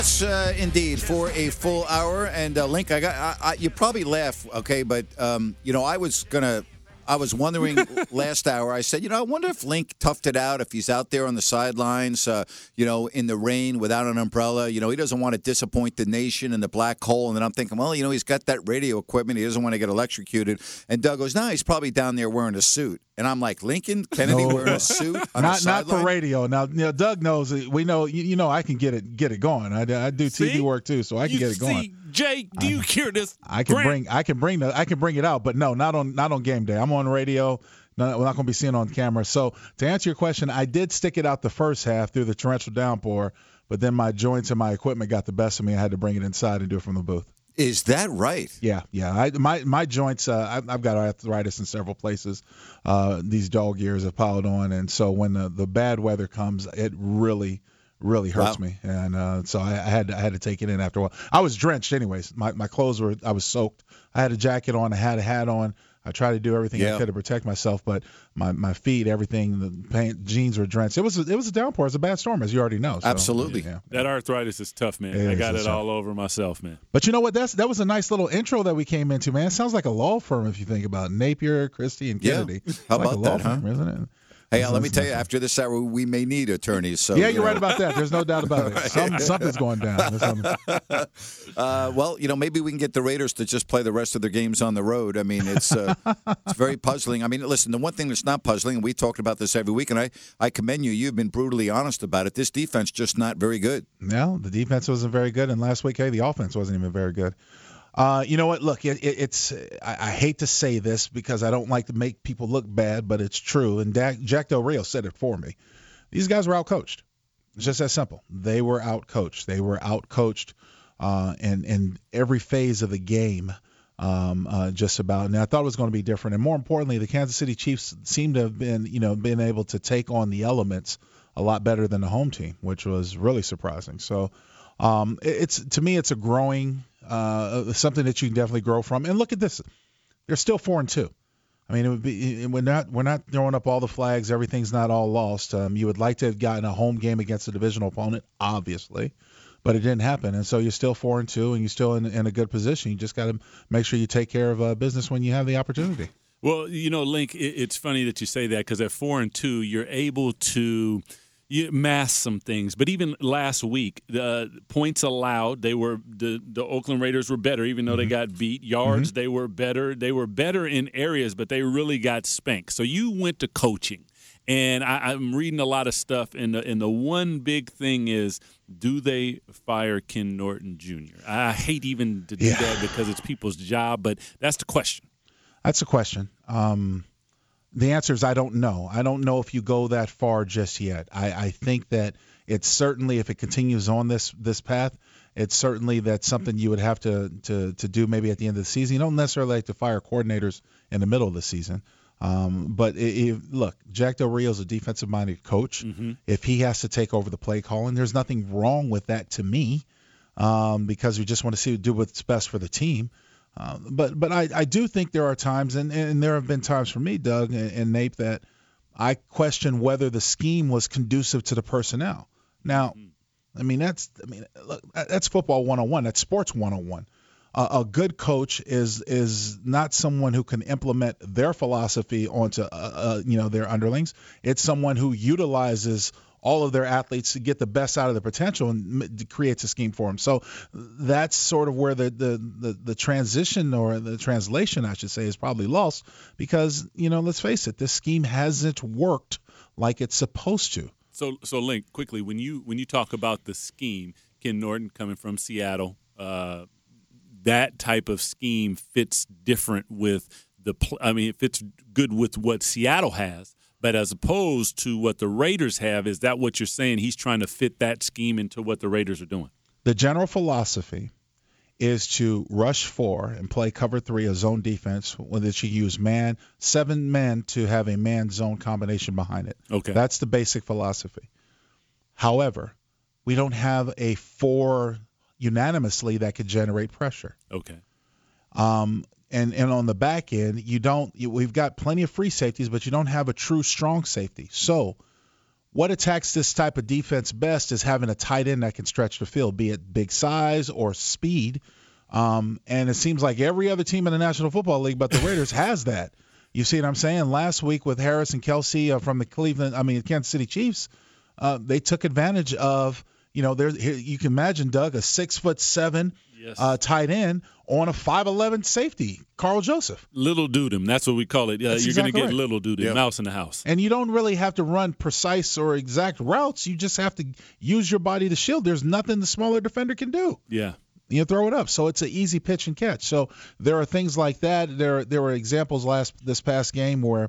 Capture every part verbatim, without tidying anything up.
Uh, indeed, for a full hour. And uh, Link, I got I, I, you probably laugh, okay, but um, you know, I was gonna, I was wondering last hour. I said, you know, I wonder if Link toughed it out, if he's out there on the sidelines, uh, you know, in the rain without an umbrella. You know, he doesn't want to disappoint the nation in the black hole. And then I'm thinking, well, you know, he's got that radio equipment. He doesn't want to get electrocuted. And Doug goes, no, he's probably down there wearing a suit. And I'm like, Lincoln Kennedy no, wearing a suit on not the not for sideline? radio. Now, you know, Doug knows. We know. You, you know, I can get it get it going. I, I do T V See? work too, so I can you get it going. See, Jay, do you hear this? I can Grant? bring I can bring the I can bring it out, but no, not on not on game day. I'm on radio. No, we're not going to be seeing it on camera. So to answer your question, I did stick it out the first half through the torrential downpour, but then my joints and my equipment got the best of me. I had to bring it inside and do it from the booth. Is that right? Yeah, yeah. I, my my joints, uh, I, I've got arthritis in several places. Uh, these dog years have piled on, and so when the, the bad weather comes, it really, really hurts Wow. me. And uh, so I, I had to, I had to take it in after a while. I was drenched, anyways. My my clothes were, I was soaked. I had a jacket on. I had a hat on. I tried to do everything Yeah. I could to protect myself, but my, my feet, everything, the paint, jeans were drenched. It was a, it was a downpour. It was a bad storm, as you already know. So, Absolutely. Yeah. That arthritis is tough, man. It I is, got it's it tough. all over myself, man. But you know what? That's that was a nice little intro that we came into, man. It sounds like a law firm if you think about it. Napier, Christie, and Yeah. Kennedy. How It's like about a law that, huh? firm, isn't it? Hey, uh, let me tell you, after this hour, we may need attorneys. So Yeah, you you're know. right about that. There's no doubt about it. Some, something's going down. There's something- Uh, well, you know, maybe we can get the Raiders to just play the rest of their games on the road. I mean, it's uh, it's very puzzling. I mean, listen, the one thing that's not puzzling, and we talked about this every week, and I, I commend you. You've been brutally honest about it. This defense just not very good. No, the defense wasn't very good, and last week, hey, the offense wasn't even very good. Uh, you know what? Look, it, it, it's I, I hate to say this because I don't like to make people look bad, but it's true. And Dak, Jack Del Rio said it for me. These guys were outcoached. It's just that simple. They were outcoached. They were outcoached uh, in in every phase of the game. Um, uh, just about. And I thought it was going to be different. And more importantly, the Kansas City Chiefs seem to have been, you know, been able to take on the elements a lot better than the home team, which was really surprising. So um, it, it's to me, it's a growing. Uh, something that you can definitely grow from. And look at this. They're still four and two. I mean, it would be we're not we're not throwing up all the flags. Everything's not all lost. Um, you would like to have gotten a home game against a divisional opponent, obviously, but it didn't happen. And so you're still four and two, and you're still in, in a good position. You just got to make sure you take care of uh, business when you have the opportunity. Well, you know, Link, it, it's funny that you say that because at four and two, you're able to you mask some things. But even last week, the points allowed, they were the, the Oakland Raiders were better, even though mm-hmm. they got beat. Yards, mm-hmm. they were better. They were better in areas, but they really got spanked. So you went to coaching. And I, I'm reading a lot of stuff, and the, and the one big thing is, do they fire Ken Norton Junior? I hate even to do yeah. that because it's people's job, but that's the question. That's a question. Um, the answer is I don't know. I don't know if you go that far just yet. I, I think that it's certainly, if it continues on this this path, it's certainly that's something you would have to, to, to do maybe at the end of the season. You don't necessarily like to fire coordinators in the middle of the season. Um, but if, look, Jack Del Rio is a defensive-minded coach. Mm-hmm. If he has to take over the play calling, there's nothing wrong with that to me um, because we just want to see do what's best for the team. Uh, but but I, I do think there are times, and, and there have been times for me, Doug and, and Nape, that I question whether the scheme was conducive to the personnel. Now, I mean that's I mean look, that's football one oh one. That's sports one oh one. Uh, a good coach is is not someone who can implement their philosophy onto uh, uh, you know their underlings. It's someone who utilizes all of their athletes to get the best out of their potential and m- creates a scheme for them. So that's sort of where the, the, the, the transition or the translation, I should say, is probably lost because, you know, let's face it, this scheme hasn't worked like it's supposed to. So, so Link, quickly, when you when you talk about the scheme, Ken Norton coming from Seattle, uh, that type of scheme fits different with the pl- – I mean, it fits good with what Seattle has. But as opposed to what the Raiders have, is that what you're saying? He's trying to fit that scheme into what the Raiders are doing. The general philosophy is to rush four and play cover three, a zone defense, where that you use man, seven men to have a man-zone combination behind it. Okay. That's the basic philosophy. However, we don't have a four unanimously that could generate pressure. Okay. Um, and, and on the back end, you don't. You, we've got plenty of free safeties, but you don't have a true strong safety. So what attacks this type of defense best is having a tight end that can stretch the field, be it big size or speed. Um, and it seems like every other team in the National Football League but the Raiders has that. You see what I'm saying? Last week with Harris and Kelsey uh, from the Cleveland, I mean, Kansas City Chiefs, uh, they took advantage of, you know, there's you can imagine, Doug, a six foot seven yes. uh, tight end on a five eleven safety, Carl Joseph. Little Dudum, that's what we call it. Uh, you're exactly going to get right. Little Dudum, yep. mouse in the house. And you don't really have to run precise or exact routes. You just have to use your body to shield. There's nothing the smaller defender can do. Yeah. You throw it up, so it's an easy pitch and catch. So there are things like that. There, there were examples last this past game where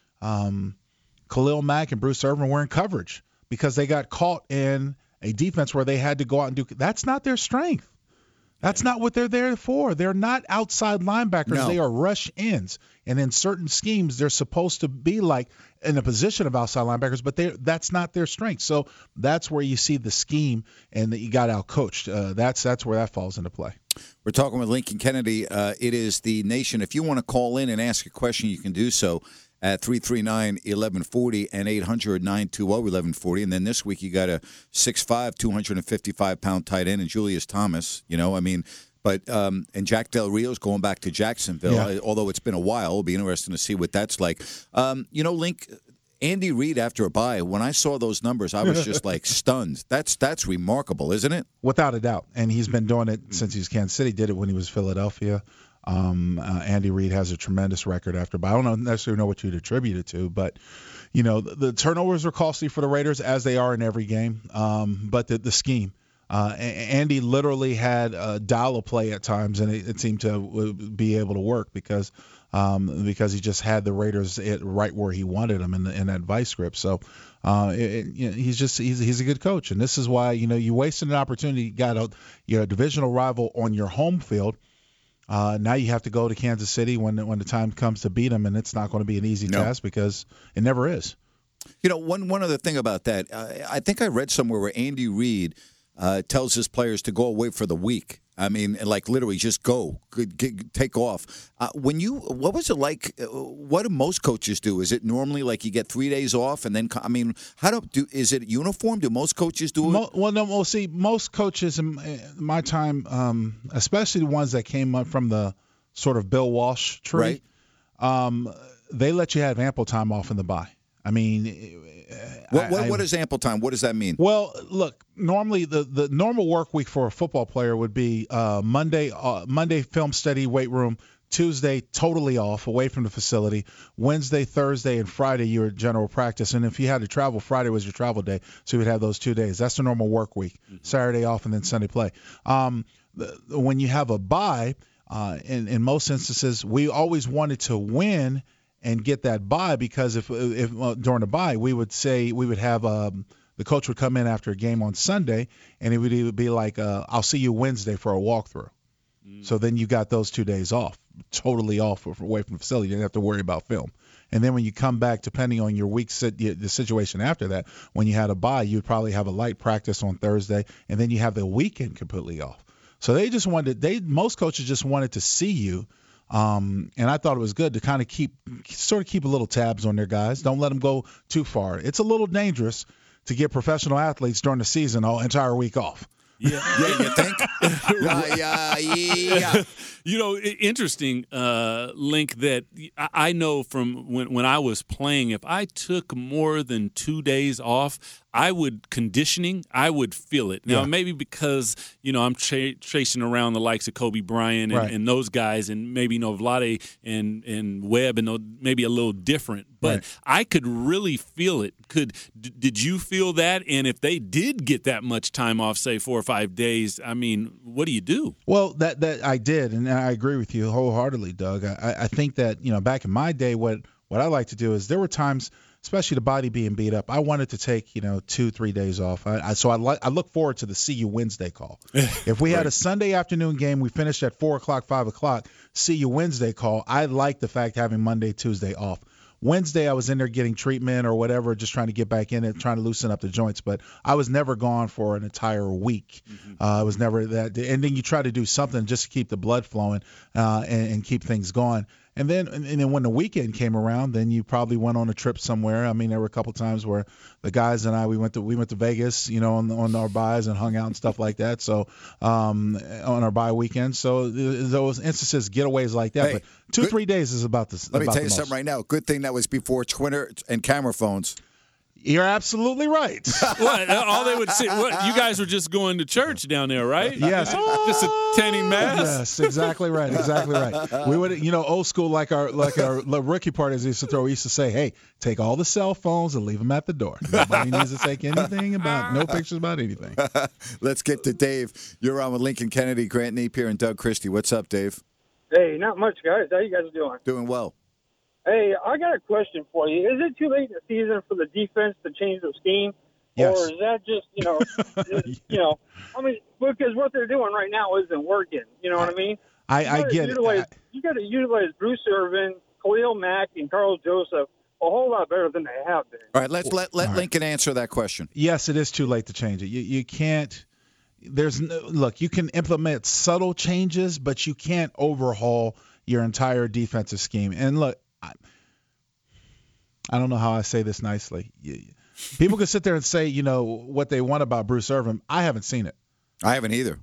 um, Khalil Mack and Bruce Irvin were in coverage because they got caught in a defense where they had to go out and do. That's not their strength. That's not what they're there for. They're not outside linebackers. No. They are rush ends. And in certain schemes, they're supposed to be like in a position of outside linebackers, but they that's not their strength. So that's where you see the scheme and that you got out-coached. Uh, that's that's where that falls into play. We're talking with Lincoln Kennedy. Uh, it is the Nation. If you want to call in and ask a question, you can do so at three three nine, eleven forty and eight hundred, nine two zero, eleven forty. And then this week you got a six five, two hundred fifty-five pound tight end and Julius Thomas. You know, I mean, but um, and Jack Del Rio's going back to Jacksonville. Yeah. Although it's been a while, it'll be interesting to see what that's like. Um, you know, Link, Andy Reid after a bye, when I saw those numbers, I was just like stunned. That's that's remarkable, isn't it? Without a doubt. And he's been doing it since he was Kansas City. Did it when he was Philadelphia. Um, uh, Andy Reid has a tremendous record after, but I don't necessarily know what you'd attribute it to. But, you know, the, the turnovers are costly for the Raiders, as they are in every game. Um, but the, the scheme. Uh, Andy literally had a dial a play at times, and it, it seemed to be able to work because um, because he just had the Raiders right where he wanted them in, the, in that vice grip. So uh, it, it, you know, he's just he's, he's a good coach, and this is why you know you wasted an opportunity. You got a you know, a divisional rival on your home field. Uh, now you have to go to Kansas City when when the time comes to beat them, and it's not going to be an easy no. task because it never is. You know, one one other thing about that, uh, I think I read somewhere where Andy Reid Uh, tells his players to go away for the week. I mean, like literally just go, get, get, take off. Uh, when you, what was it like? Uh, what do most coaches do? Is it normally like you get three days off and then? I mean, how do do? Is it uniform? Do most coaches do it? Mo, well, no. Well, see, most coaches in my time, um, especially the ones that came up from the sort of Bill Walsh tree, right. um, they let you have ample time off in the bye. I mean, what, what, I, what is ample time? What does that mean? Well, look, normally the, the normal work week for a football player would be uh, Monday, uh, Monday film study, weight room, Tuesday totally off, away from the facility, Wednesday, Thursday, and Friday you were general practice, and if you had to travel, Friday was your travel day, so you would have those two days. That's the normal work week, mm-hmm. Saturday off, and then Sunday play. Um, the, when you have a bye, uh, in, in most instances, we always wanted to win and get that bye because if if uh, during the bye we would say we would have um, the coach would come in after a game on Sunday and it would, it would be like uh, I'll see you Wednesday for a walkthrough. Mm. So then you got those two days off, totally off away from the facility. You didn't have to worry about film. And then when you come back, depending on your week, the situation after that, when you had a bye, you'd probably have a light practice on Thursday, and then you have the weekend completely off. So they just wanted they most coaches just wanted to see you. Um, and I thought it was good to kind of keep, sort of keep a little tabs on their guys. Don't let them go too far. It's a little dangerous to get professional athletes during the season all entire week off. Yeah, yeah, you think? uh, yeah, yeah. You know, interesting uh, link that I know from when when I was playing. If I took more than two days off, I would conditioning. I would feel it. Now, yeah. maybe because you know I'm tra- chasing around the likes of Kobe Bryant and, right. and those guys, and maybe you know Vlade and and Webb, and maybe a little different. But right. I could really feel it. Could d- did you feel that? And if they did get that much time off, say four or five days, I mean, what do you do? Well, that that I did, and I agree with you wholeheartedly, Doug. I, I think that you know back in my day, what what I like to do is there were times, especially the body being beat up, I wanted to take, you know, two, three days off. I, I, so I, li- I look forward to the see you Wednesday call. If we right. had a Sunday afternoon game, we finished at four o'clock, five o'clock, see you Wednesday call, I like the fact having Monday, Tuesday off. Wednesday, I was in there getting treatment or whatever, just trying to get back in it, trying to loosen up the joints. But I was never gone for an entire week. Mm-hmm. Uh, I was never that. And then you try to do something just to keep the blood flowing uh, and, and keep things going. And then and then when the weekend came around, then you probably went on a trip somewhere. I mean, there were a couple times where the guys and I we went to we went to Vegas, you know, on on our buys and hung out and stuff like that. So um, on our bye weekend. So those instances, getaways like that. Hey, but two good, three days is about the. Let me about tell you the most. something right now. Good thing that was before Twitter and camera phones. You're absolutely right. What? All they would say, what? You guys were just going to church down there, right? Yes. Just attending mass? Yes, exactly right. Exactly right. We would, you know, old school, like our like our rookie parties used to throw. We used to say, hey, take all the cell phones and leave them at the door. Nobody needs to take anything about, no pictures about anything. Let's get to Dave. You're on with Lincoln Kennedy, Grant Napier, and Doug Christie. What's up, Dave? Hey, not much, guys. How you guys doing? Doing well. Hey, I got a question for you. Is it too late in the season for the defense to change the scheme? Yes. Or is that just, you know, just, you know, I mean, because what they're doing right now isn't working. You know what I mean? I, I get utilize, it. I, you got to utilize Bruce Irvin, Khalil Mack, and Carl Joseph a whole lot better than they have been. All right, let's let, let right. Lincoln answer that question. Yes, it is too late to change it. You you can't. There's no, look. You can implement subtle changes, but you can't overhaul your entire defensive scheme. And look, I, I don't know how I say this nicely. People can sit there and say, you know, what they want about Bruce Irvin. I haven't seen it. I haven't either.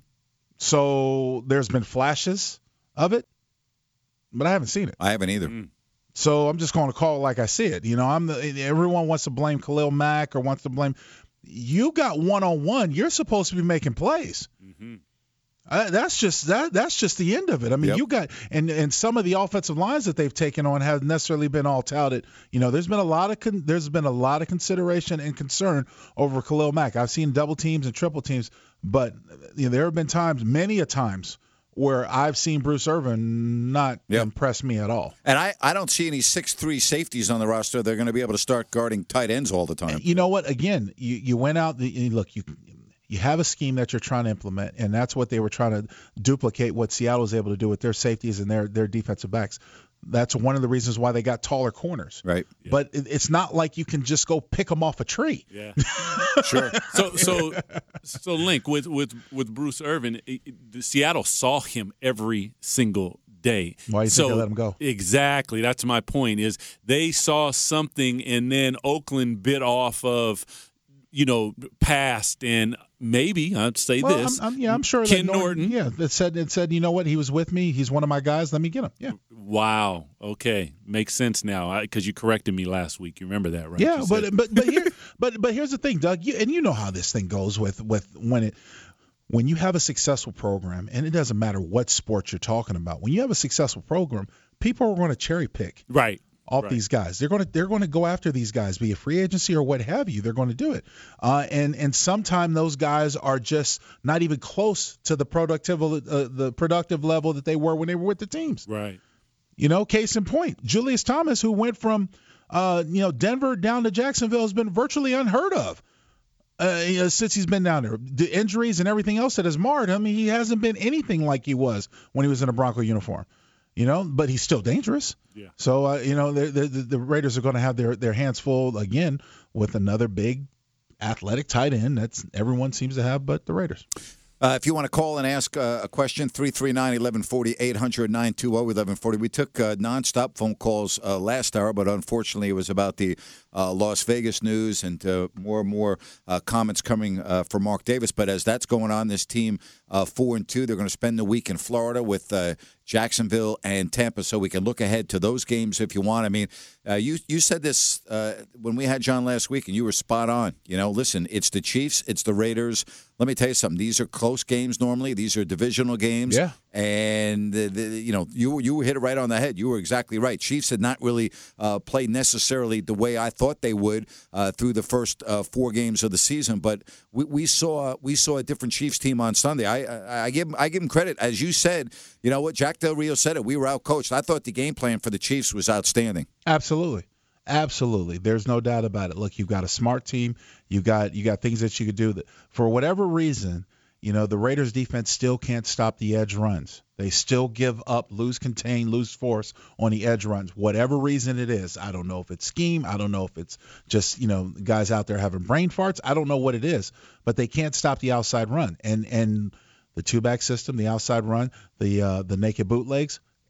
So there's been flashes of it, but I haven't seen it. I haven't either. Mm. So I'm just going to call it like I see it. You know, I'm the, everyone wants to blame Khalil Mack or wants to blame. You got one on one. You're supposed to be making plays. Mm-hmm. Uh, that's just that. That's just the end of it. I mean, Yep. you got and and some of the offensive lines that they've taken on haven't necessarily been all touted. You know, there's been a lot of con- there's been a lot of consideration and concern over Khalil Mack. I've seen double teams and triple teams, but you know, there have been times, many a times, where I've seen Bruce Irvin not Yep. impress me at all. And I, I don't see any six three safeties on the roster. They're going to be able to start guarding tight ends all the time. You know what? Again, you you went out. The, you- look, you. You have a scheme that you're trying to implement, and that's what they were trying to duplicate what Seattle was able to do with their safeties and their, their defensive backs. That's one of the reasons why they got taller corners. Right. But it, it's not like you can just go pick them off a tree. Yeah. Sure. So, so, so, Link with with with Bruce Irvin, it, it, Seattle saw him every single day. Why do you so, think they let him go? Exactly. That's my point. Is they saw something, and then Oakland bit off of, you know, past and maybe I'd say Well, this. I'm, I'm, yeah, I'm sure Ken that Norton. Yeah, it said it said you know what, he was with me. He's one of my guys. Let me get him. Yeah. Wow. Okay, makes sense now because you corrected me last week. You remember that, right? Yeah, You but said- but but here but but here's the thing, Doug. You, and you know how this thing goes with with when it when you have a successful program, and it doesn't matter what sport you're talking about. When you have a successful program, people are going to cherry pick right. off Right. these guys. They're going to they're going to go after these guys, be it free agency or what have you. They're going to do it, uh, and and sometimes those guys are just not even close to the productive uh, the productive level that they were when they were with the teams. Right. You know, case in point, Julius Thomas, who went from uh, you know Denver down to Jacksonville, has been virtually unheard of uh, you know, since he's been down there. The injuries and everything else that has marred him, he hasn't been anything like he was when he was in a Bronco uniform. You know, but he's still dangerous. Yeah. So uh, you know, the, the the Raiders are going to have their their hands full again with another big athletic tight end that's everyone seems to have, but the Raiders. Uh, if you want to call and ask uh, a question, three three nine, eleven forty, eight hundred, nine two zero, eleven forty. We took uh, nonstop phone calls uh, last hour, but unfortunately it was about the uh, Las Vegas news and uh, more and more uh, comments coming uh, from Mark Davis. But as that's going on, this team uh, four and two, they're going to spend the week in Florida with uh, Jacksonville and Tampa, so we can look ahead to those games if you want. I mean, uh, you you said this uh, when we had John last week, and you were spot on. You know, listen, it's the Chiefs, it's the Raiders. Let me tell you something. These are close games normally. These are divisional games. Yeah. And, the, the, you know, you you hit it right on the head. You were exactly right. Chiefs had not really uh, played necessarily the way I thought they would uh, through the first uh, four games of the season. But we, we saw we saw a different Chiefs team on Sunday. I, I I give I give them credit. As you said, you know what? Jack Del Rio said it. We were outcoached. I thought the game plan for the Chiefs was outstanding. Absolutely. Absolutely. There's no doubt about it. Look, you've got a smart team. You got you got things that you could do that for whatever reason, you know, the Raiders defense still can't stop the edge runs. They still give up, lose contain, lose force on the edge runs. Whatever reason it is. I don't know if it's scheme. I don't know if it's just, you know, guys out there having brain farts. I don't know what it is, but they can't stop the outside run. And and the two-back system, the outside run, the uh, the naked bootlegs,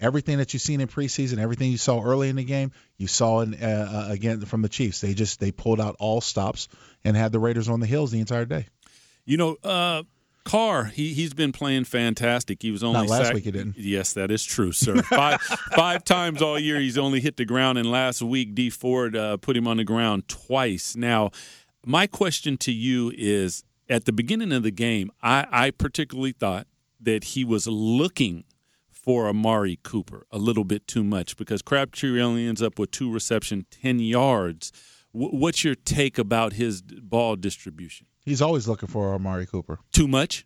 Everything that you've seen in preseason, everything you saw early in the game, you saw in, uh, again from the Chiefs. They just they pulled out all stops and had the Raiders on the heels the entire day. You know, uh, Carr, he he's been playing fantastic. He was only Not last sacked. week he didn't. Yes, that is true, sir. Five five times all year he's only hit the ground, and last week D Ford uh, put him on the ground twice. Now, my question to you is: at the beginning of the game, I, I particularly thought that he was looking for Amari Cooper a little bit too much because Crabtree only ends up with two reception, ten yards. W- what's your take about his ball distribution? He's always looking for Amari Cooper. Too much?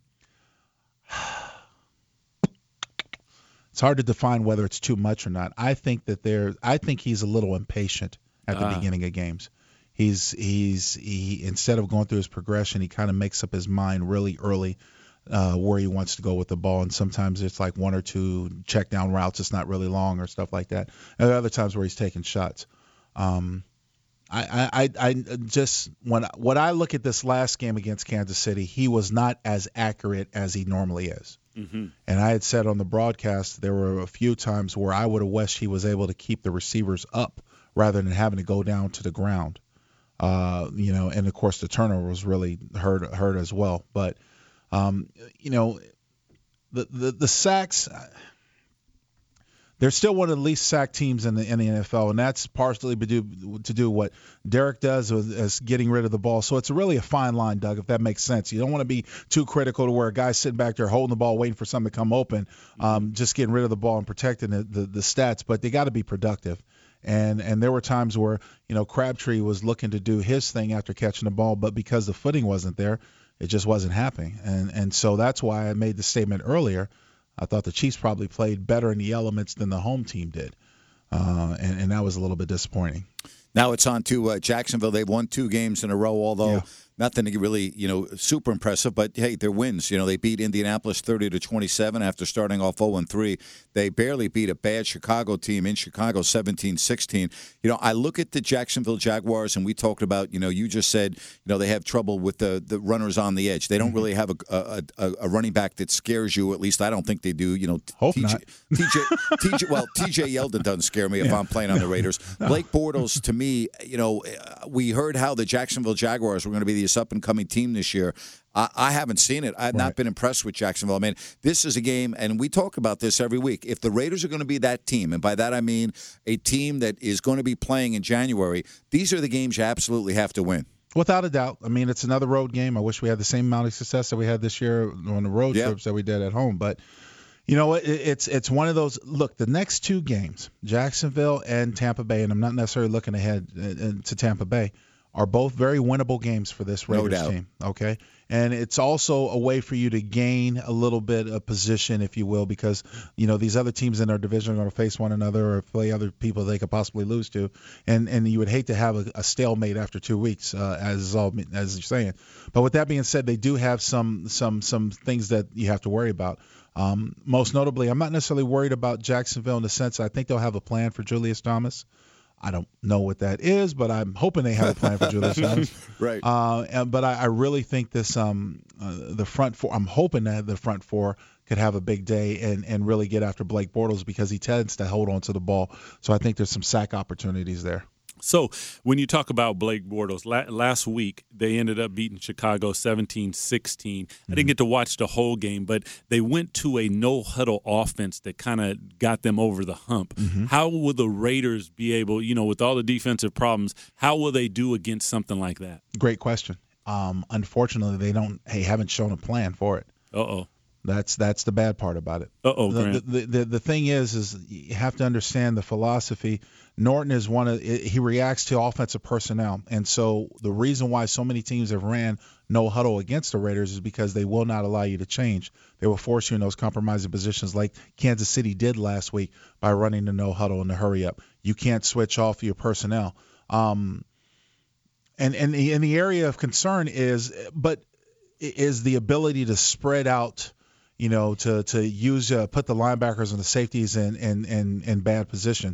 It's hard to define whether it's too much or not. I think that there. I think he's a little impatient at the Ah. beginning of games. He's he's he instead of going through his progression, he kind of makes up his mind really early uh, where he wants to go with the ball. And sometimes it's like one or two check down routes. It's not really long or stuff like that. And there are other times where he's taking shots. Um, I, I, I just when when I look at this last game against Kansas City, he was not as accurate as he normally is. Mm-hmm. And I had said on the broadcast there were a few times where I would have wished he was able to keep the receivers up rather than having to go down to the ground. Uh, you know, and of course the turnover was really hurt hurt as well. But um, you know, the the, the sacks. They're still one of the least sacked teams in the in the N F L, and that's partially to do, to do what Derek does with, as getting rid of the ball. So it's really a fine line, Doug, if that makes sense. You don't want to be too critical to where a guy's sitting back there holding the ball, waiting for something to come open, um, just getting rid of the ball and protecting the, the, the stats. But they got to be productive. And and there were times where, you know, Crabtree was looking to do his thing after catching the ball, but because the footing wasn't there, it just wasn't happening. And and so that's why I made the statement earlier. I thought the Chiefs probably played better in the elements than the home team did, uh, and, and that was a little bit disappointing. Now it's on to uh, Jacksonville. They've won two games in a row, although Yeah. nothing really, you know, super impressive. But, hey, they're wins. You know, they beat Indianapolis thirty to twenty-seven after starting off oh and three. They barely beat a bad Chicago team in Chicago seventeen sixteen. You know, I look at the Jacksonville Jaguars, and we talked about, you know, you just said, you know, they have trouble with the, the runners on the edge. They don't Mm-hmm. really have a, a, a, a running back that scares you. At least I don't think they do. You know, Hope T J, not. T J, T J, well, T J Yeldon doesn't scare me if I'm playing on the Raiders. Blake Bortles, to me, you know, we heard how the Jacksonville Jaguars were going to be this up-and-coming team this year. I, I haven't seen it. I've Right. not been impressed with Jacksonville. I mean, this is a game, and we talk about this every week. If the Raiders are going to be that team, and by that I mean a team that is going to be playing in January, these are the games you absolutely have to win. Without a doubt. I mean, it's another road game. I wish we had the same amount of success that we had this year on the road Yeah. trips that we did at home. But, you know, it, it's it's one of those. Look, the next two games, Jacksonville and Tampa Bay, and I'm not necessarily looking ahead uh, to Tampa Bay, are both very winnable games for this No Raiders doubt. team. Okay, and it's also a way for you to gain a little bit of position, if you will, because you know these other teams in our division are going to face one another or play other people they could possibly lose to, and and you would hate to have a, a stalemate after two weeks, uh, as is all as you're saying. But with that being said, they do have some some some things that you have to worry about. Um, most notably, I'm not necessarily worried about Jacksonville in the sense I think they'll have a plan for Julius Thomas. I don't know what that is, but I'm hoping they have a plan for Julius Thomas. Right. Uh, and, but I, I really think this, um, uh, the front four. I'm hoping that the front four could have a big day and, and really get after Blake Bortles because he tends to hold on to the ball. So I think there's some sack opportunities there. So when you talk about Blake Bortles, la- last week they ended up beating Chicago seventeen sixteen. I didn't get to watch the whole game, but they went to a no-huddle offense that kind of got them over the hump. Mm-hmm. How will the Raiders be able, you know, with all the defensive problems, how will they do against something like that? Great question. Um, unfortunately, they don't. They haven't shown a plan for it. Uh-oh. That's that's the bad part about it. Uh-oh, The, Grant. the, the the thing is, is you have to understand the philosophy. Norton is one of he reacts to offensive personnel, and so the reason why so many teams have ran no huddle against the Raiders is because they will not allow you to change. They will force you in those compromising positions, like Kansas City did last week by running the no huddle and the hurry up. You can't switch off your personnel. Um, and and the, and the area of concern is, but is the ability to spread out. You know, to to use uh, put the linebackers and the safeties in in, in in bad position,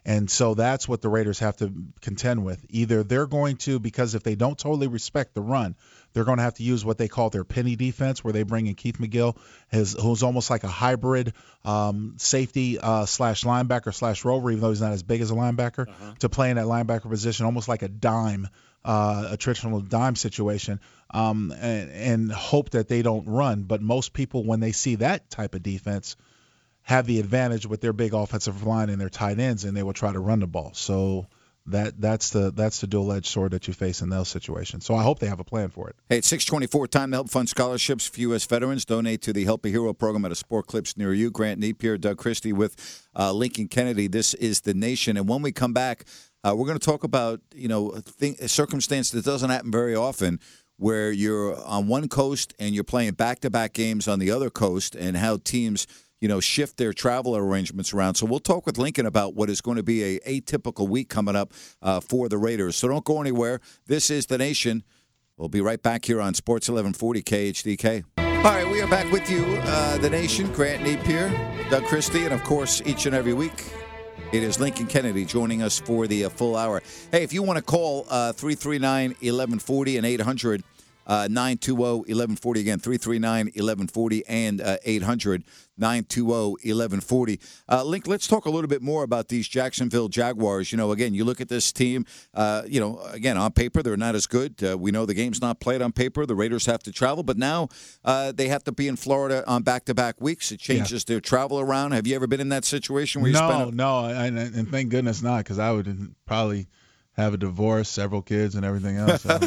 And so that's what the Raiders have to contend with. Either they're going to, because if they don't totally respect the run, they're going to have to use what they call their penny defense, where they bring in Keith McGill, his, who's almost like a hybrid um, safety uh, slash linebacker slash rover, even though he's not as big as a linebacker, uh-huh. to play in that linebacker position, almost like a dime, uh, a traditional dime situation, um, and, and hope that they don't run. But most people, when they see that type of defense, have the advantage with their big offensive line and their tight ends, and they will try to run the ball. So that that's the that's the dual-edged sword that you face in those situations. So I hope they have a plan for it. Hey, it's six twenty-four, time to help fund scholarships for U S veterans. Donate to the Help a Hero program at a Sport Clips near you. Grant Napier, Doug Christie with uh, Lincoln Kennedy. This is The Nation. And when we come back, uh, we're going to talk about, you know, a, thing, a circumstance that doesn't happen very often, where you're on one coast and you're playing back-to-back games on the other coast, and how teams – you know, shift their travel arrangements around. So we'll talk with Lincoln about what is going to be a atypical week coming up uh, for the Raiders. So don't go anywhere. This is The Nation. We'll be right back here on Sports eleven forty K H D K. All right, we are back with you, uh, The Nation, Grant Napier, Doug Christie, and, of course, each and every week, it is Lincoln Kennedy joining us for the uh, full hour. Hey, if you want to call uh, three three nine, eleven forty and eight hundred, Uh, nine two zero, eleven forty. Again, three three nine, eleven forty and uh, eight hundred, nine two zero, eleven forty. Uh, Link, let's talk a little bit more about these Jacksonville Jaguars. You know, again, you look at this team, uh, you know, again, on paper, they're not as good. Uh, we know the game's not played on paper. The Raiders have to travel, but now uh, they have to be in Florida on back-to-back weeks. It changes yeah. their travel around. Have you ever been in that situation where you no, spend a- No, and, and thank goodness not, because I would probably – have a divorce, several kids, and everything else. uh,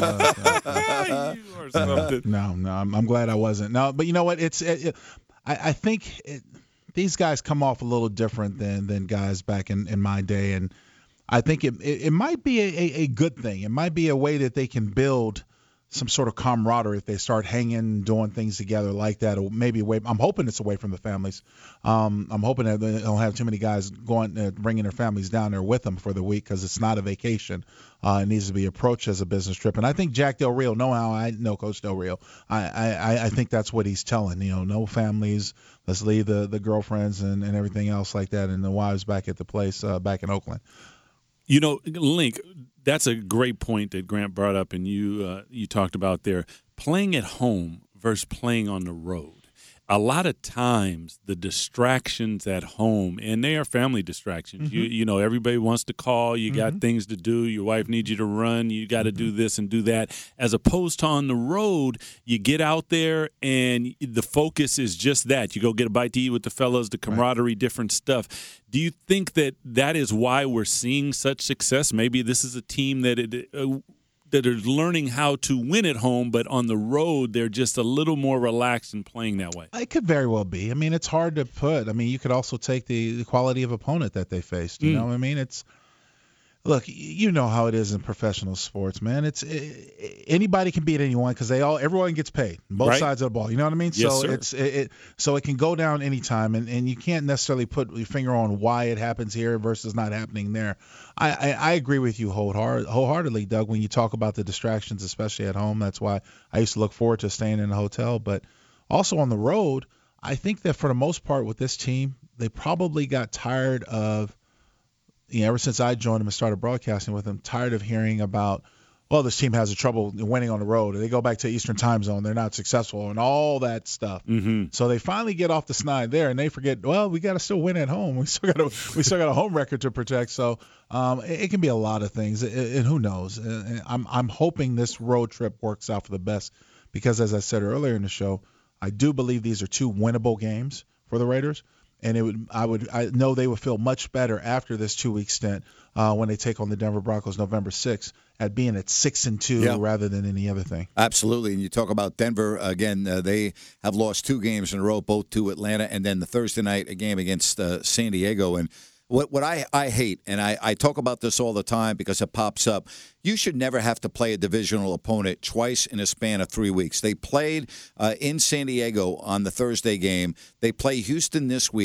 uh, uh, no, no, I'm, I'm glad I wasn't. No, but you know what? It's it, it, I, I think it, these guys come off a little different than than guys back in, in my day, and I think it it, it might be a, a, a good thing. It might be a way that they can build some sort of camaraderie if they start hanging, doing things together like that, or maybe away. I'm hoping it's away from the families. Um, I'm hoping that they don't have too many guys going, uh, bringing their families down there with them for the week, because it's not a vacation. Uh, it needs to be approached as a business trip. And I think Jack Del Rio, know how I know Coach Del Rio. I, I, I think that's what he's telling. You know, no families. Let's leave the, the girlfriends and, and everything else like that, and the wives back at the place uh, back in Oakland. You know, Link, that's a great point that Grant brought up, and you uh, you talked about there. Playing at home versus playing on the road. A lot of times the distractions at home, and they are family distractions. Mm-hmm. You you know, everybody wants to call. You mm-hmm. got things to do. Your wife needs you to run. You got to mm-hmm. do this and do that. As opposed to on the road, you get out there and the focus is just that. You go get a bite to eat with the fellas, the camaraderie, right. different stuff. Do you think that that is why we're seeing such success? Maybe this is a team that it uh, that are learning how to win at home, but on the road they're just a little more relaxed in playing that way. It could very well be. I mean, it's hard to put. I mean, you could also take the, the quality of opponent that they faced. You mm. know what I mean? It's Look, you know how it is in professional sports, man. It's it, anybody can beat anyone because they all everyone gets paid, both right. sides of the ball. You know what I mean? Yes, so sir. it's it, it so it can go down anytime, and, and you can't necessarily put your finger on why it happens here versus not happening there. I, I, I agree with you wholeheart, wholeheartedly, Doug, when you talk about the distractions, especially at home. That's why I used to look forward to staying in a hotel. But also on the road, I think that for the most part with this team, they probably got tired of, you know, ever since I joined them and started broadcasting with them, tired of hearing about, well, this team has a trouble winning on the road. They go back to Eastern time zone. They're not successful and all that stuff. Mm-hmm. So they finally get off the snide there, and they forget, well, we got to still win at home. We still got we still got a home record to protect. So um, it, it can be a lot of things, and who knows? And I'm I'm hoping this road trip works out for the best because, as I said earlier in the show, I do believe these are two winnable games for the Raiders. And it would, I would, I know they would feel much better after this two-week stint uh, when they take on the Denver Broncos November sixth at being at six and two yeah. rather than any other thing. Absolutely, and you talk about Denver again. Uh, they have lost two games in a row, both to Atlanta, and then the Thursday night a game against uh, San Diego. And what what I, I hate, and I, I talk about this all the time because it pops up, you should never have to play a divisional opponent twice in a span of three weeks. They played uh, in San Diego on the Thursday game. They play Houston this week,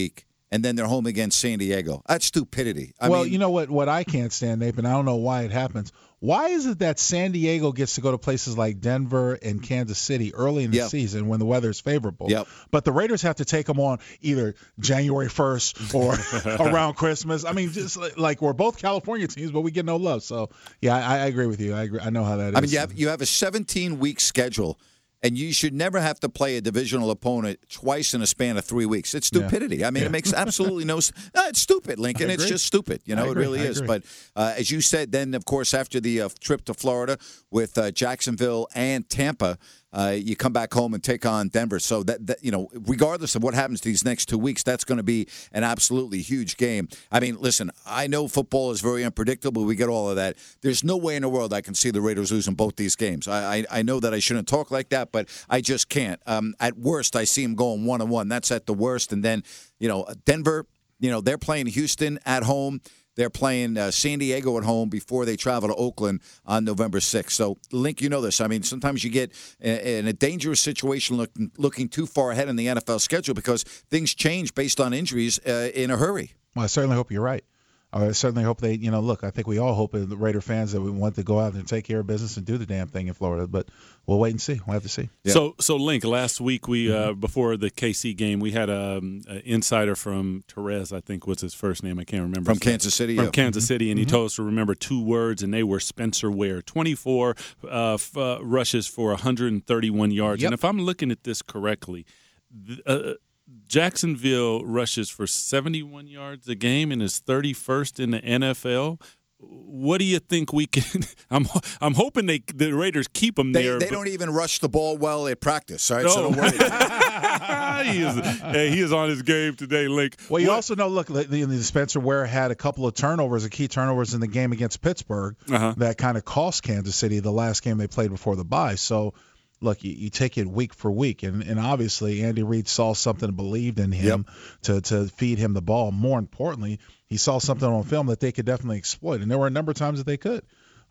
and then they're home against San Diego. That's stupidity. I well, mean, you know what? What I can't stand, Nathan, I don't know why it happens. Why is it that San Diego gets to go to places like Denver and Kansas City early in the Yep. season when the weather is favorable? Yep. But the Raiders have to take them on either January first or around Christmas. I mean, just like, like we're both California teams, but we get no love. So, yeah, I, I agree with you. I agree. I know how that is. I mean, you have you have a seventeen-week schedule, and you should never have to play a divisional opponent twice in a span of three weeks. It's stupidity. Yeah. I mean, Yeah. it makes absolutely no sense. No, it's stupid, Lincoln. I It's agree. just stupid. You know, I it agree. really I is. agree. But uh, as you said, then, of course, after the uh, trip to Florida with uh, Jacksonville and Tampa, uh, you come back home and take on Denver. So, that, that you know, regardless of what happens these next two weeks, that's going to be an absolutely huge game. I mean, listen, I know football is very unpredictable. We get all of that. There's no way in the world I can see the Raiders losing both these games. I, I, I know that I shouldn't talk like that, but I just can't. Um, at worst, I see them going one and one. That's at the worst. And then, you know, Denver, you know, they're playing Houston at home. They're playing uh, San Diego at home before they travel to Oakland on November sixth. So, Link, you know this. I mean, sometimes you get in a dangerous situation looking, looking too far ahead in the N F L schedule because things change based on injuries uh, in a hurry. Well, I certainly hope you're right. I certainly hope they, you know, look, I think we all hope, the Raider fans, that we want to go out and take care of business and do the damn thing in Florida. But we'll wait and see. We'll have to see. Yeah. So, so Link, last week we Mm-hmm. uh, before the K C game, we had an insider from Therese, I think was his first name. I can't remember. From his name. Kansas City, From yeah. Kansas City, and he Mm-hmm. told us to remember two words, and they were Spencer Ware. twenty-four uh, f- uh, rushes for one hundred thirty-one yards. Yep. And if I'm looking at this correctly, th- uh, Jacksonville rushes for seventy-one yards a game and is thirty-first in the N F L. What do you think we can? I'm I'm hoping they the Raiders keep them They, there. they but- don't even rush the ball well at practice, all right? No. So don't worry. he, is, hey, he is on his game today, Link. Well, you What- also know, look, the, the Spencer Ware had a couple of turnovers, the key turnovers in the game against Pittsburgh Uh-huh. that kind of cost Kansas City the last game they played before the bye. So, look, you, you take it week for week, and, and obviously Andy Reid saw something and believed in him to, to feed him the ball. More importantly, he saw something on film that they could definitely exploit, and there were a number of times that they could.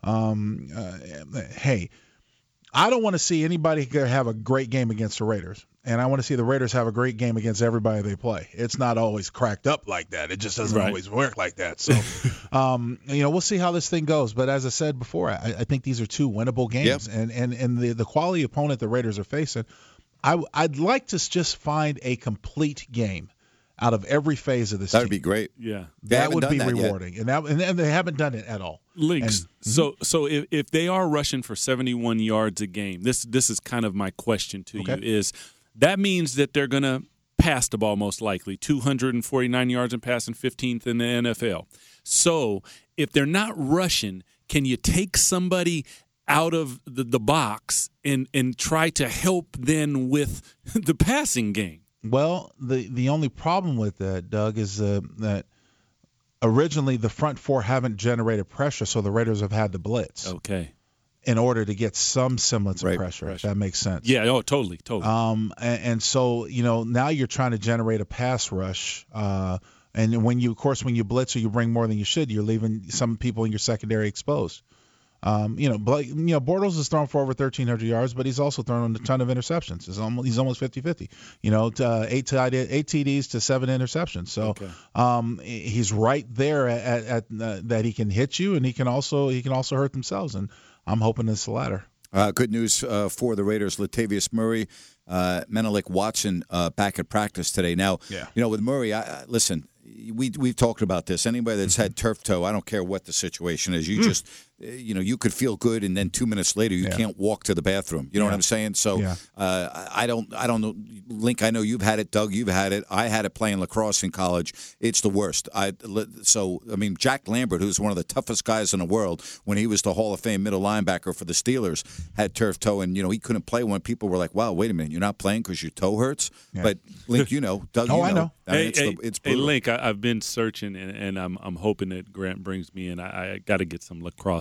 Um, uh, hey, I don't want to see anybody have a great game against the Raiders, and I want to see the Raiders have a great game against everybody they play. It's not always cracked up like that. It just doesn't Right. always work like that. So, um, you know, we'll see how this thing goes. But as I said before, I, I think these are two winnable games, Yep. and and and the the quality opponent the Raiders are facing, I I'd like to just find a complete game out of every phase of this That team. would be great. Yeah. They that haven't would done be that yet. rewarding, and that and, and they haven't done it at all. Links. And- So so if, if they are rushing for seventy-one yards a game, this this is kind of my question to Okay. you is that means that they're going to pass the ball most likely, two hundred forty-nine yards in passing, fifteenth in the N F L. So if they're not rushing, can you take somebody out of the, the box and, and try to help then with the passing game? Well, the the only problem with that, Doug, is uh, that originally the front four haven't generated pressure, so the Raiders have had to blitz Okay. in order to get some semblance Right, of pressure, pressure. if that makes sense. Yeah, oh, totally, totally. Um, and, and so, you know, now you're trying to generate a pass rush. Uh, and when you, of course, when you blitz or you bring more than you should, you're leaving some people in your secondary exposed. Um, you know, Blake, you know, Bortles has thrown for over thirteen hundred yards, but he's also thrown a ton of interceptions. He's almost, he's almost fifty-fifty. You know, to, uh, eight, to, eight T Ds to seven interceptions. So Okay. um, he's right there at, at, at uh, that he can hit you, and he can also he can also hurt themselves. And I'm hoping it's the latter. Uh, good news uh, for the Raiders. Latavius Murray, uh, Menelik Watson uh, back at practice today. Now, Yeah. you know, with Murray, I, I, listen, we, we've talked about this. Anybody that's had turf toe, I don't care what the situation is. You just, uh, you know, you could feel good, and then two minutes later, you Yeah. can't walk to the bathroom. You know what Yeah. I'm saying? So Yeah. uh, I I don't, I don't know. Link, I know you've had it. Doug, you've had it. I had it playing lacrosse in college. It's the worst. I So, I mean, Jack Lambert, who's one of the toughest guys in the world, when he was the Hall of Fame middle linebacker for the Steelers, had turf toe, and, you know, he couldn't play when people were like, wow, wait a minute, you're not playing because your toe hurts? Yeah. But, Link, you know. Doug, Oh, you I know. I mean, Hey, it's, hey, the, it's hey, brutal. Link, I, I've been searching, and, and I'm I'm hoping that Grant brings me in. I, I got to get some lacrosse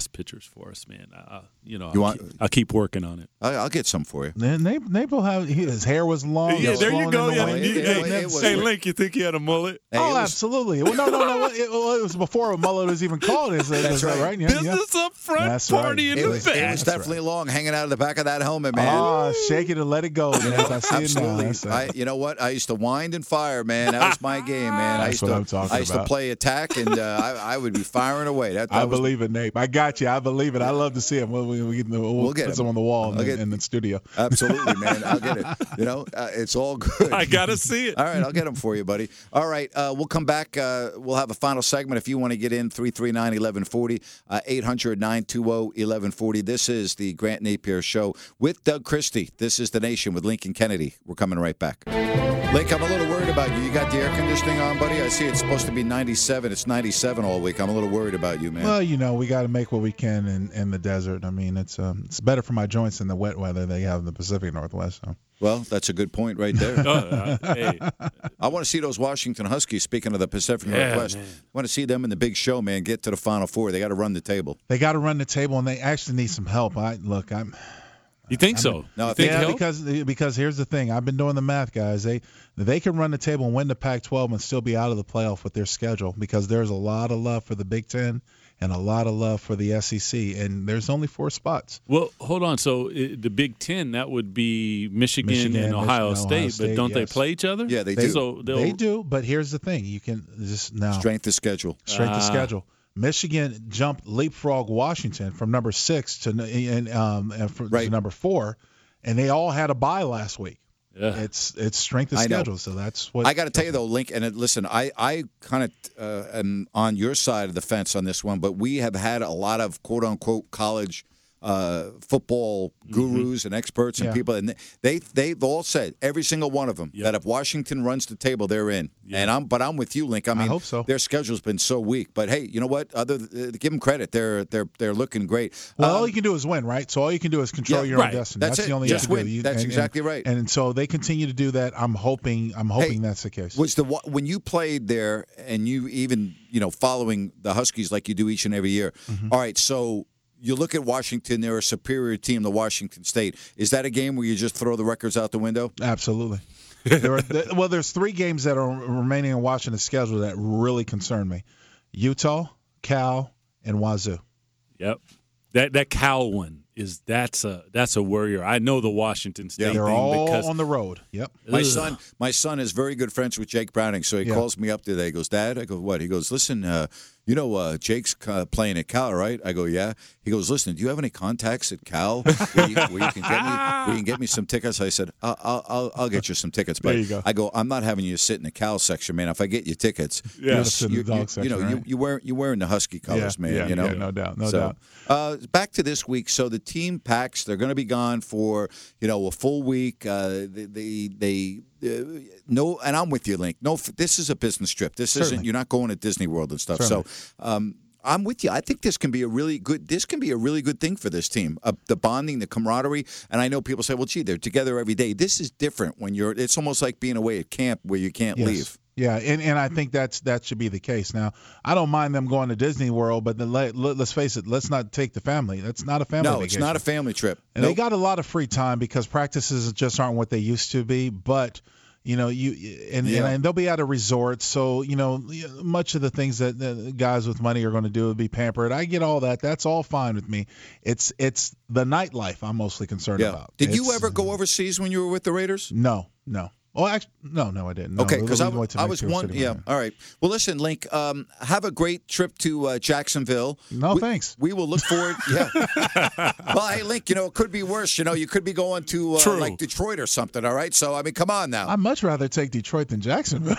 pictures for us, man. Uh, you know, You I'll, want- keep, I'll keep working on it. I, I'll get some for you. Then Nate, Nate have his hair was long. Yeah, it was there you flowing go. in the Yeah, wind. It- you- it- hey, it was- hey, Link, you think he had a mullet? Hey, Oh, it was- absolutely. Well, no, no, no. It, well, it was before a mullet was even called. Is, is That's that right. right? Yeah, yeah. Business up front, That's right. party in It the was, back. it was That's definitely long, hanging out of the back of that helmet, man. Ah, shake it and let it go. Man. I see it now. Absolutely. That's, uh, I, you know what? I used to wind and fire, man. That was my game, man. I That's used what to, I'm talking I used about. to play attack, and uh, I, I would be firing away. That, that I was, believe it, Nate. I got you. I believe it. I love to see him. We'll, we, we, we'll, We'll get put him. some on the wall in I'll the, get- in the studio. Absolutely, man. I'll get it. You know, uh, it's all good. I gotta see it. All right, I'll get them for you, buddy. All right, uh, we'll come back. Uh, we'll have a final segment. If you want to get in, three three nine, eleven forty, uh, eight hundred, nine two zero, eleven forty. This is the Grant Napier Show with Doug Christie. This is The Nation with Lincoln Kennedy. We're coming right back. Link, I'm a little worried about you. You got the air conditioning on, buddy? I see it's supposed to be ninety-seven. It's ninety-seven all week. I'm a little worried about you, man. Well, you know, we got to make what we can in, in the desert. I mean, it's um, it's better for my joints than the wet weather they have in the Pacific Northwest. So. Well, that's a good point right there. Oh, uh, hey, I want to see those Washington Huskies, speaking of the Pacific Yeah, Northwest. man. I want to see them in the big show, man. Get to the Final Four. They got to run the table. They got to run the table, and they actually need some help. I look, I'm. you think so? No, you I think think- Yeah, help? because because here's the thing. I've been doing the math, guys. They they can run the table and win the Pac twelve and still be out of the playoff with their schedule because there's a lot of love for the Big Ten and a lot of love for the S E C, and there's only four spots. Well, hold on. So uh, the Big Ten, that would be Michigan, Michigan, and Ohio, Michigan, State, Ohio but State, don't they yes. play each other? Yeah, they do. So they'll, They do, but here's the thing: you can just now Strength of schedule. strength Ah. of schedule. Michigan jumped leapfrog Washington from number six to and um and for, Right. to number four, and they all had a bye last week. Yeah. It's it's strength of I know. schedule, so that's what I got to tell you though, Link, and it, listen, I I kind of uh, am on your side of the fence on this one, but we have had a lot of quote unquote college uh, football gurus and experts and Yeah. people, and they they've all said, every single one of them, Yep. that if Washington runs the table, they're in. And I'm but I'm with you, Link. I mean, hope so. their schedule's been so weak, but hey, you know what? Other uh, give them credit, they're they're they're looking great. Well, Um, all you can do is win, right? So all you can do is control Yeah, your right. own destiny. That's That's, it. the only Just you can win. do. You- That's and- exactly and- right. And so they continue to do that. I'm hoping. I'm hoping that's the case. Was the wa- when you played there, and you even you know following the Huskies like you do each and every year. Mm-hmm. All right, so you look at Washington; they're a superior team to Washington State. Is that a game where you just throw the records out the window? Absolutely. there are, th- well, there's three games that are remaining in Washington's schedule that really concern me: Utah, Cal, and Wazoo. Yep. That that Cal one is that's a that's a worrier. I know the Washington State They're thing all because on the road. Yep. My Ugh. son, my son is very good friends with Jake Browning, so he Yeah. calls me up today. He goes, "Dad," I go, "What?" He goes, "Listen, uh, you know uh, Jake's uh, playing at Cal, right?" I go, "Yeah." He goes, "Listen, do you have any contacts at Cal where you, where you can get me where you can get me some tickets?" I said, "I'll I'll, I'll, I'll get you some tickets." But There you go. I go, "I'm not having you sit in the Cal section, man. If I get you tickets, Yeah. you're, Sit in the you, dog you, you section, know, you right? you wear you wearing the Husky colors, Yeah, man. yeah, you know, yeah, no doubt, no so, doubt. Uh, back to this week. So the team packs. They're going to be gone for you know a full week. Uh, they they. they uh, no, and I'm with you, Link. No, f- this is a business trip. This isn't. Certainly. You're not going to Disney World and stuff. Certainly. So, um, I'm with you. I think this can be a really good. This can be a really good thing for this team. Uh, the bonding, the camaraderie, and I know people say, "Well, gee, they're together every day." This is different when you're. It's almost like being away at camp where you can't Yes. leave. Yeah, and, and I think that's that should be the case. Now, I don't mind them going to Disney World, but then let, let, let's face it, let's not take the family. That's not a family No, vacation. it's not a family trip. And they Nope. got a lot of free time because practices just aren't what they used to be. But you know, you and, Yeah. and, and they'll be at a resort, so you know, much of the things that the guys with money are going to do would be pampered. I get all that. That's all fine with me. It's it's the nightlife I'm mostly concerned Yeah. about. Did you It's- ever go overseas when you were with the Raiders? No, no. Oh, actually, no, no, I didn't. No, Okay, we- because we I, went to I was Mexico one. City, Yeah, man. all right. Well, listen, Link. Um, have a great trip to uh, Jacksonville. No, we, thanks. We will look forward. Yeah. Well, hey, Link. You know, it could be worse. You know, you could be going to uh, True. like Detroit or something. All right. So I mean, come on now. I'd much rather take Detroit than Jacksonville.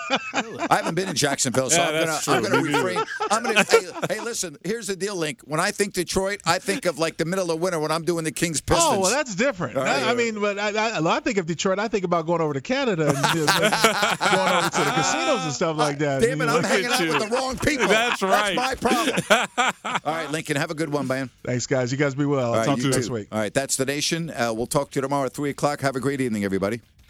I haven't been in Jacksonville, so Yeah, I'm gonna that's I'm true. gonna Me neither. refrain. I'm gonna. Hey, hey, listen. Here's the deal, Link. When I think Detroit, I think of like the middle of winter when I'm doing the Kings Pistons. Oh, well, that's different. All right. I, I mean, but I, I, I think of Detroit. I think about going over to Canada and you know, going over to the casinos and stuff like that. Damn it, You know? I'm hanging out you. with the wrong people. That's right. That's my problem. All right, Lincoln, have a good one, man. Thanks, guys. You guys be well. I'll All right, talk to you too. next week. All right, that's the nation. Uh, we'll talk to you tomorrow at three o'clock. Have a great evening, everybody.